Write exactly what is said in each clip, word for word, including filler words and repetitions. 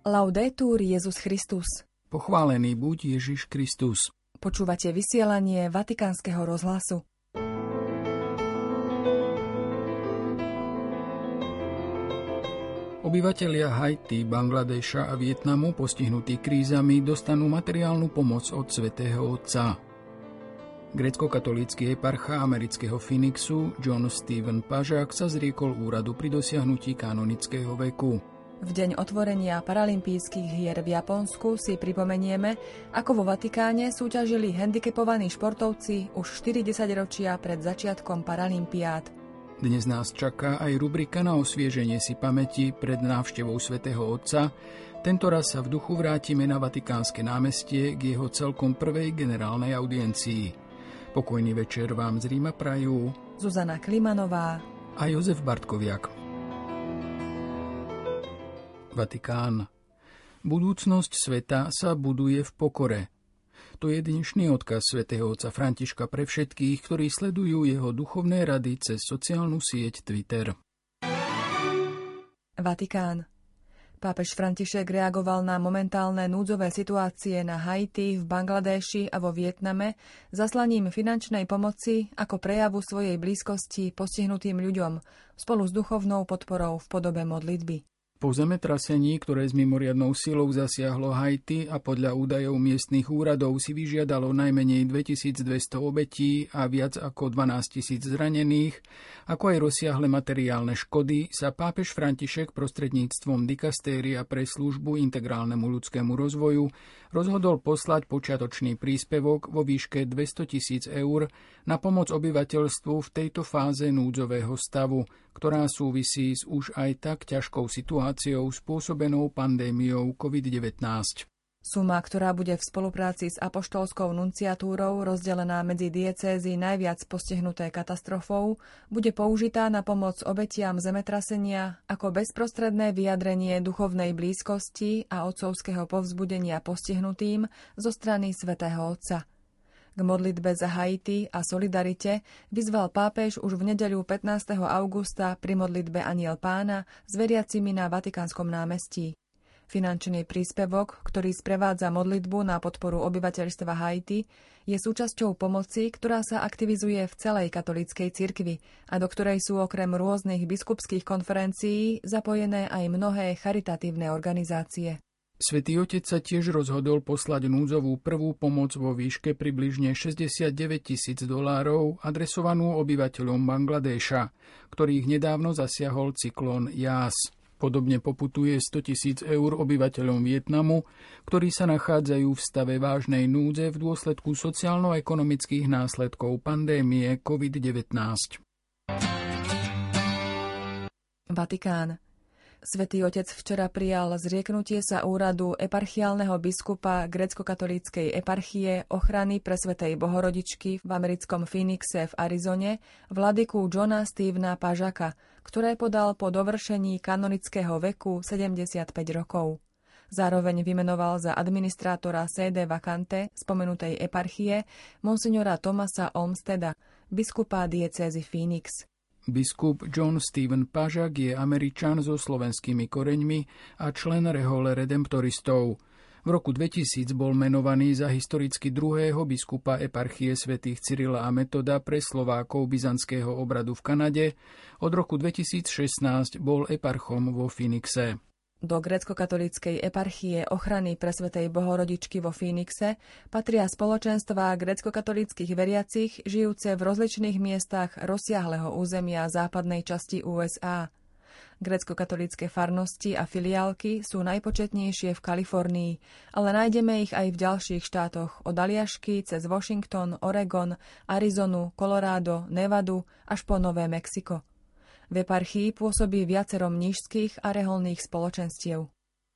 Laudetur Jesus Christus. Pochválený buď Ježiš Kristus. Počúvate vysielanie Vatikánskeho rozhlasu. Obyvatelia Haiti, Bangladeša a Vietnamu postihnutí krízami dostanú materiálnu pomoc od Svätého Otca. Grécko-katolícky eparcha amerického Phoenixu John Stephen Pažák sa zriekol úradu pri dosiahnutí kanonického veku. V deň otvorenia paralympijských hier v Japonsku si pripomenieme, ako vo Vatikáne súťažili handicapovaní športovci už štyri desaťročia pred začiatkom paralympiád. Dnes nás čaká aj rubrika na osvieženie si pamäti pred návštevou Svätého Otca. Tentoraz sa v duchu vrátime na Vatikánske námestie k jeho celkom prvej generálnej audiencii. Pokojný večer vám z Ríma prajú Zuzana Klimanová a Jozef Bartkoviak. Vatikán. Budúcnosť sveta sa buduje v pokore. To je dnešný odkaz svätého otca Františka pre všetkých, ktorí sledujú jeho duchovné rady cez sociálnu sieť Twitter. Vatikán. Pápež František reagoval na momentálne núdzové situácie na Haiti, v Bangladéši a vo Vietname zaslaním finančnej pomoci ako prejavu svojej blízkosti postihnutým ľuďom spolu s duchovnou podporou v podobe modlitby. Po zemetrasení, ktoré s mimoriadnou silou zasiahlo Haiti a podľa údajov miestnych úradov si vyžiadalo najmenej dvetisícdvesto obetí a viac ako dvanásťtisíc zranených, ako aj rozsiahle materiálne škody, sa pápež František prostredníctvom dikastéria pre službu integrálnemu ľudskému rozvoju rozhodol poslať počiatočný príspevok vo výške dvestotisíc eur na pomoc obyvateľstvu v tejto fáze núdzového stavu, ktorá súvisí s už aj tak ťažkou situáciou spôsobenou pandémiou covid devätnásť. Suma, ktorá bude v spolupráci s apoštolskou nunciatúrou rozdelená medzi diecézy najviac postihnuté katastrofou, bude použitá na pomoc obetiam zemetrasenia ako bezprostredné vyjadrenie duchovnej blízkosti a otcovského povzbudenia postihnutým zo strany Svätého Otca. K modlitbe za Haiti a solidarite vyzval pápež už v nedeľu pätnásteho augusta pri modlitbe Anjel Pána s veriacimi na Vatikánskom námestí. Finančný príspevok, ktorý sprevádza modlitbu na podporu obyvateľstva Haiti, je súčasťou pomoci, ktorá sa aktivizuje v celej katolíckej cirkvi a do ktorej sú okrem rôznych biskupských konferencií zapojené aj mnohé charitatívne organizácie. Svätý Otec sa tiež rozhodol poslať núdzovú prvú pomoc vo výške približne šesťdesiatdeväť tisíc dolárov adresovanú obyvateľom Bangladéša, ktorých nedávno zasiahol cyklón Yas. Podobne poputuje sto tisíc eur obyvateľom Vietnamu, ktorí sa nachádzajú v stave vážnej núdze v dôsledku sociálno-ekonomických následkov pandémie covid devätnásť. Vatikán. Svätý Otec včera prijal zrieknutie sa úradu eparchiálneho biskupa grécko-katolíckej eparchie ochrany presvätej Bohorodičky v americkom Phoenixe v Arizone vladyku Johna Stephena Pažaka, ktoré podal po dovršení kanonického veku sedemdesiatpäť rokov. Zároveň vymenoval za administrátora sede vacante spomenutej eparchie monsignora Thomasa Olmsteda, biskupa diecézy Phoenix. Biskup John Stephen Pažak je Američan so slovenskými koreňmi a člen rehole redemptoristov. V roku dvetisíc bol menovaný za historicky druhého biskupa eparchie svätých Cyrila a Metoda pre Slovákov byzantského obradu v Kanade. Od roku dvetisícšestnásť bol eparchom vo Phoenixe. Do grécko-katolíckej eparchie ochrany presvätej Bohorodičky vo Phoenixe patria spoločenstvá grécko-katolíckych veriacich žijúce v rozličných miestach rozsiahleho územia západnej časti ú es á. Grécko-katolícke farnosti a filiálky sú najpočetnejšie v Kalifornii, ale nájdeme ich aj v ďalších štátoch od Aliašky cez Washington, Oregon, Arizonu, Colorado, Nevadu až po Nové Mexiko. V eparchii pôsobí viacero mníšskych a reholných spoločenstiev.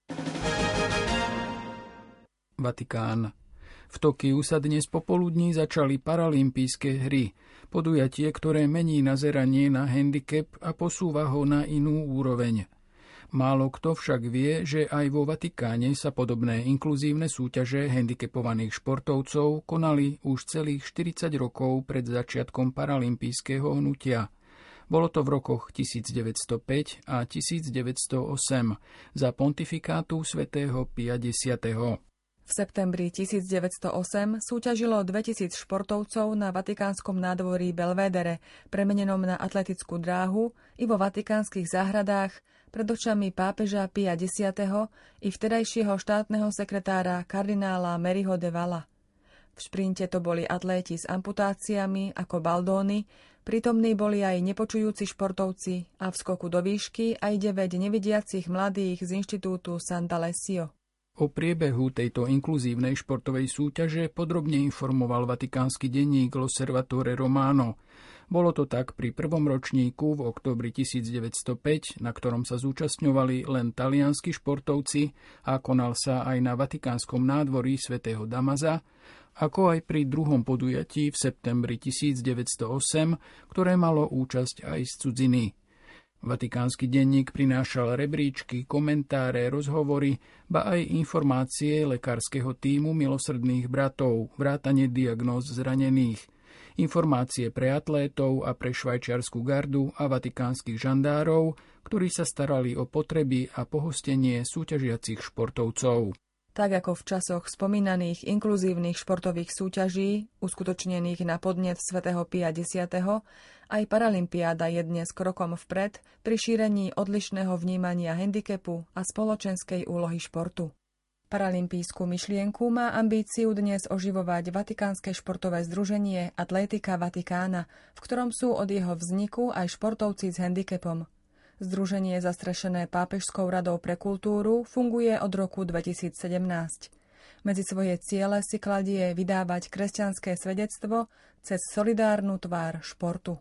Vatikán. V Tokiu sa dnes popoludní začali paralympijské hry, podujatie, ktoré mení nazeranie na handicap a posúva ho na inú úroveň. Málo kto však vie, že aj vo Vatikáne sa podobné inkluzívne súťaže handicapovaných športovcov konali už celých štyridsať rokov pred začiatkom paralympijského hnutia. Bolo to v rokoch tisícdeväťstopäť a tisícdeväťstoosem za pontifikátu svätého Pia X. V septembri tisícdeväťstoosem súťažilo dvetisíc športovcov na vatikánskom nádvorí Belvédere, premenenom na atletickú dráhu, i vo vatikánskych záhradách pred očami pápeža Pia X. i vtedajšieho štátneho sekretára kardinála Maryho de Vala. V šprinte to boli atléti s amputáciami ako Baldóny, prítomní boli aj nepočujúci športovci a v skoku do výšky aj deväť nevidiacich mladých z inštitútu Sant'Alessio. O priebehu tejto inkluzívnej športovej súťaže podrobne informoval vatikánsky denník L'Osservatore Romano. Bolo to tak pri prvom ročníku v októbri tisícdeväťstopäť, na ktorom sa zúčastňovali len talianski športovci a konal sa aj na vatikánskom nádvorí svätého Damaza, ako aj pri druhom podujatí v septembri tisícdeväťstoosem, ktoré malo účasť aj z cudziny. Vatikánsky denník prinášal rebríčky, komentáre, rozhovory, ba aj informácie lekárskeho tímu milosrdných bratov, vrátane diagnóz zranených, informácie pre atlétov a pre švajčiarsku gardu a vatikánskych žandárov, ktorí sa starali o potreby a pohostenie súťažiacich športovcov. Tak ako v časoch spomínaných inkluzívnych športových súťaží, uskutočnených na podnet svätého Pia X., aj paralympiáda je dnes krokom vpred pri šírení odlišného vnímania handicapu a spoločenskej úlohy športu. Paralympijskú myšlienku má ambíciu dnes oživovať Vatikánske športové združenie Atletika Vatikána, v ktorom sú od jeho vzniku aj športovci s handicapom. Združenie zastrešené Pápežskou radou pre kultúru funguje od roku dvetisícsedemnásť. Medzi svoje ciele si kladie vydávať kresťanské svedectvo cez solidárnu tvár športu.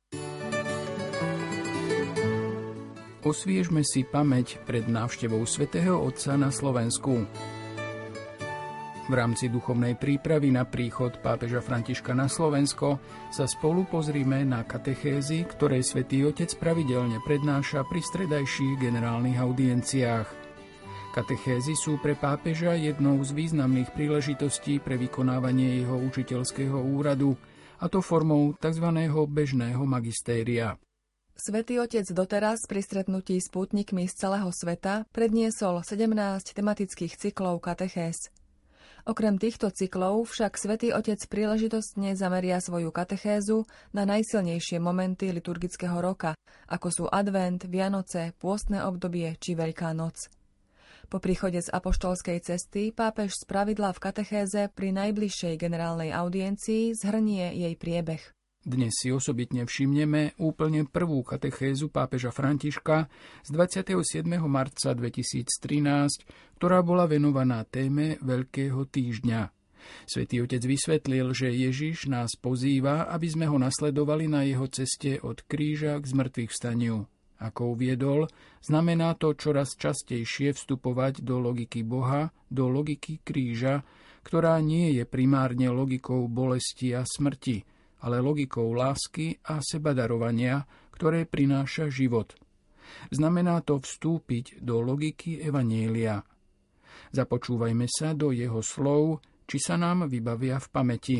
Osviežme si pamäť pred návštevou svätého Otca na Slovensku. V rámci duchovnej prípravy na príchod pápeža Františka na Slovensko sa spolu pozrime na katechézy, ktoré Svätý Otec pravidelne prednáša pri stredajších generálnych audienciách. Katechézy sú pre pápeža jednou z významných príležitostí pre vykonávanie jeho učiteľského úradu, a to formou tzv. Bežného magistéria. Svätý Otec doteraz pri stretnutí s pútnikmi z celého sveta predniesol sedemnásť tematických cyklov katechéz. Okrem týchto cyklov však Svätý Otec príležitostne zameria svoju katechézu na najsilnejšie momenty liturgického roka, ako sú advent, Vianoce, pôstne obdobie či Veľká noc. Po príchode z apoštolskej cesty pápež spravidla v katechéze pri najbližšej generálnej audiencii zhrnie jej priebeh. Dnes si osobitne všimneme úplne prvú katechézu pápeža Františka z dvadsiateho siedmeho marca dvetisíctrinásť, ktorá bola venovaná téme Veľkého týždňa. Svätý Otec vysvetlil, že Ježiš nás pozýva, aby sme ho nasledovali na jeho ceste od kríža k zmŕtvychvstaniu. Ako uviedol, znamená to čoraz častejšie vstupovať do logiky Boha, do logiky kríža, ktorá nie je primárne logikou bolesti a smrti, ale logikou lásky a sebadarovania, ktoré prináša život. Znamená to vstúpiť do logiky evanjelia. Započúvajme sa do jeho slov, či sa nám vybavia v pamäti.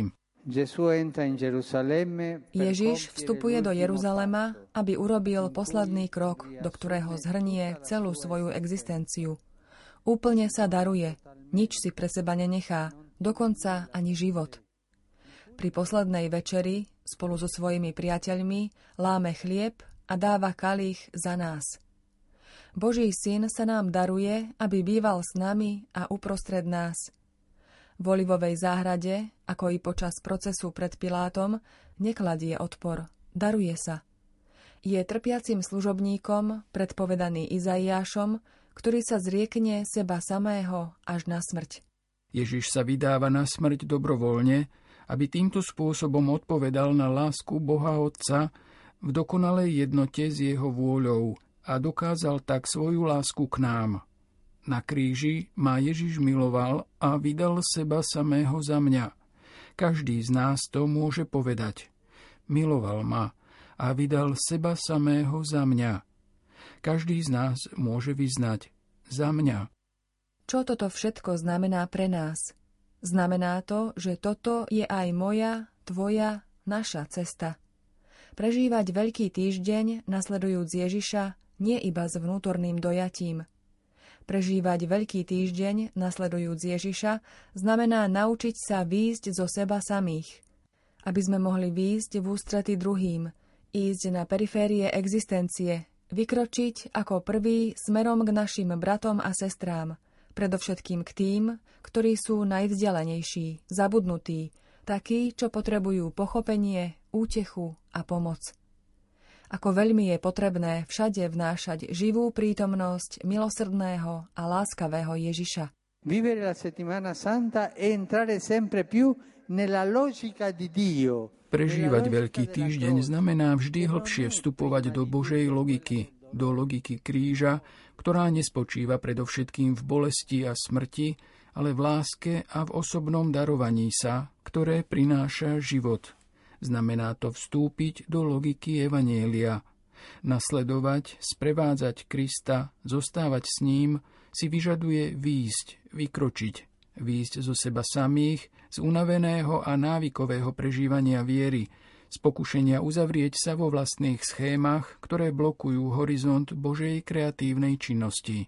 Ježiš vstupuje do Jeruzalema, aby urobil posledný krok, do ktorého zhrnie celú svoju existenciu. Úplne sa daruje, nič si pre seba nenechá, dokonca ani život. Pri poslednej večeri spolu so svojimi priateľmi láme chlieb a dáva kalich za nás. Boží syn sa nám daruje, aby býval s nami a uprostred nás. V olivovej záhrade, ako i počas procesu pred Pilátom, nekladie odpor, daruje sa. Je trpiacim služobníkom, predpovedaný Izaiášom, ktorý sa zriekne seba samého až na smrť. Ježiš sa vydáva na smrť dobrovoľne, aby týmto spôsobom odpovedal na lásku Boha Otca v dokonalej jednote s jeho vôľou a dokázal tak svoju lásku k nám. Na kríži ma Ježiš miloval a vydal seba samého za mňa. Každý z nás to môže povedať. Miloval ma a vydal seba samého za mňa. Každý z nás môže vyznať za mňa. Čo toto všetko znamená pre nás? Znamená to, že toto je aj moja, tvoja, naša cesta. Prežívať Veľký týždeň, nasledujúc Ježiša, nie iba s vnútorným dojatím. Prežívať Veľký týždeň, nasledujúc Ježiša, znamená naučiť sa výjsť zo seba samých, aby sme mohli výjsť v ústrety druhým, ísť na periférie existencie, vykročiť ako prvý smerom k našim bratom a sestrám, predovšetkým k tým, ktorí sú najvzdialenejší, zabudnutí, takí, čo potrebujú pochopenie, útechu a pomoc. Ako veľmi je potrebné všade vnášať živú prítomnosť milosrdného a láskavého Ježiša. Vivere la settimana santa e entrare sempre più nella logica di Dio. Prežívať Veľký týždeň znamená vždy hlbšie vstupovať do Božej logiky, do logiky kríža, ktorá nespočíva predovšetkým v bolesti a smrti, ale v láske a v osobnom darovaní sa, ktoré prináša život. Znamená to vstúpiť do logiky evanjelia. Nasledovať, sprevádzať Krista, zostávať s ním, si vyžaduje výjsť, vykročiť, výjsť zo seba samých, z unaveného a návykového prežívania viery, z pokušenia uzavrieť sa vo vlastných schémach, ktoré blokujú horizont Božej kreatívnej činnosti.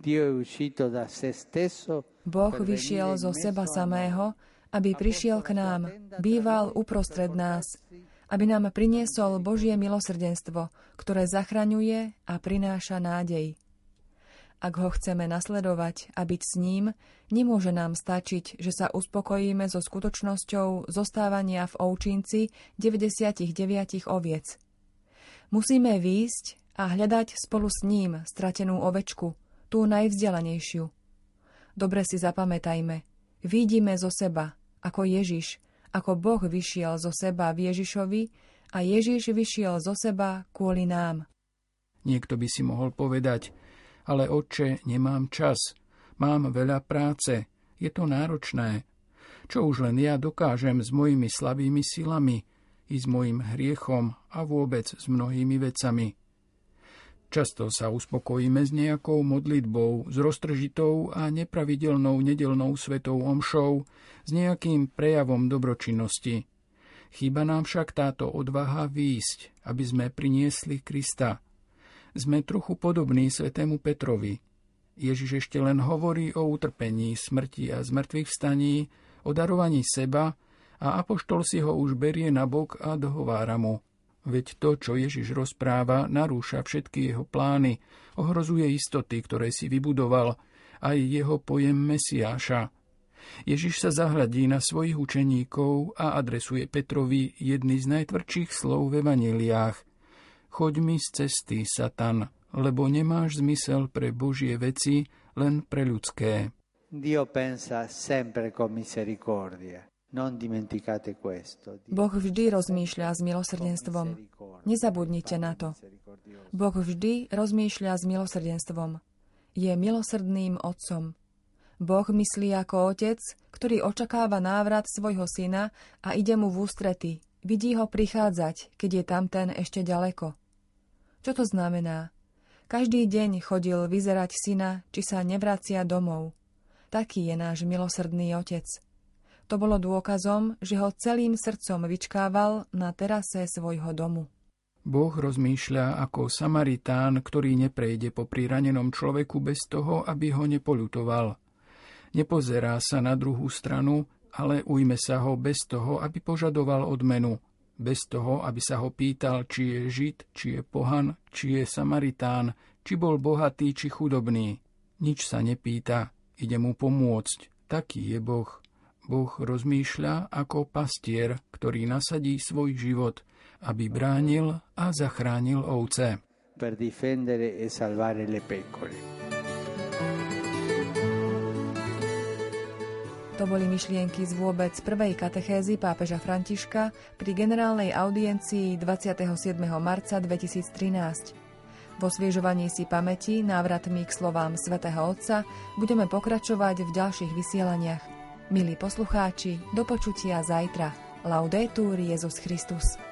Boh vyšiel zo seba samého, aby prišiel k nám, býval uprostred nás, aby nám priniesol Božie milosrdenstvo, ktoré zachraňuje a prináša nádej. Ak ho chceme nasledovať a byť s ním, nemôže nám stačiť, že sa uspokojíme so skutočnosťou zostávania v ovčinci deväťdesiatdeväť oviec. Musíme výjsť a hľadať spolu s ním stratenú ovečku, tú najvzdialenejšiu. Dobre si zapamätajme, výjdime zo seba, ako Ježiš, ako Boh vyšiel zo seba v Ježišovi a Ježiš vyšiel zo seba kvôli nám. Niekto by si mohol povedať, ale Otče, nemám čas, mám veľa práce, je to náročné. Čo už len ja dokážem s mojimi slabými silami i s mojim hriechom a vôbec s mnohými vecami. Často sa uspokojíme s nejakou modlitbou, s roztržitou a nepravidelnou nedeľnou svetou omšou, s nejakým prejavom dobročinnosti. Chýba nám však táto odvaha výjsť, aby sme priniesli Krista. Sme trochu podobní svätému Petrovi. Ježiš ešte len hovorí o utrpení, smrti a zmrtvých vstaní, o darovaní seba a apoštol si ho už berie na bok a dohovára mu. Veď to, čo Ježiš rozpráva, narúša všetky jeho plány, ohrozuje istoty, ktoré si vybudoval, aj jeho pojem Mesiáša. Ježiš sa zahľadí na svojich učeníkov a adresuje Petrovi jedny z najtvrdších slov v evanjeliách. Choď mi z cesty, Satan, lebo nemáš zmysel pre Božie veci, len pre ľudské. Dio pensa sempre con misericordia. Boh vždy rozmýšľa s milosrdenstvom. Nezabudnite na to. Boh vždy rozmýšľa s milosrdenstvom. Je milosrdným otcom. Boh myslí ako otec, ktorý očakáva návrat svojho syna a ide mu v ústrety. Vidí ho prichádzať, keď je tamten ešte ďaleko. Čo to znamená? Každý deň chodil vyzerať syna, či sa nevracia domov. Taký je náš milosrdný otec. To bolo dôkazom, že ho celým srdcom vyčkával na terase svojho domu. Boh rozmýšľa ako Samaritán, ktorý neprejde popri ranenom človeku bez toho, aby ho nepoľutoval. Nepozerá sa na druhú stranu, ale ujme sa ho bez toho, aby požadoval odmenu. Bez toho, aby sa ho pýtal, či je Žid, či je pohan, či je Samaritán, či bol bohatý, či chudobný. Nič sa nepýta, ide mu pomôcť. Taký je Boh. Boh rozmýšľa ako pastier, ktorý nasadí svoj život, aby bránil a zachránil ovce. Per difendere e salvare le pecore. To boli myšlienky z vôbec prvej katechézy pápeža Františka pri generálnej audiencii dvadsiateho siedmeho marca dvetisíctrinásť. V osviežovaní si pamäti návratmi k slovám svätého Otca budeme pokračovať v ďalších vysielaniach. Milí poslucháči, do počutia zajtra. Laudetur Jesus Christus.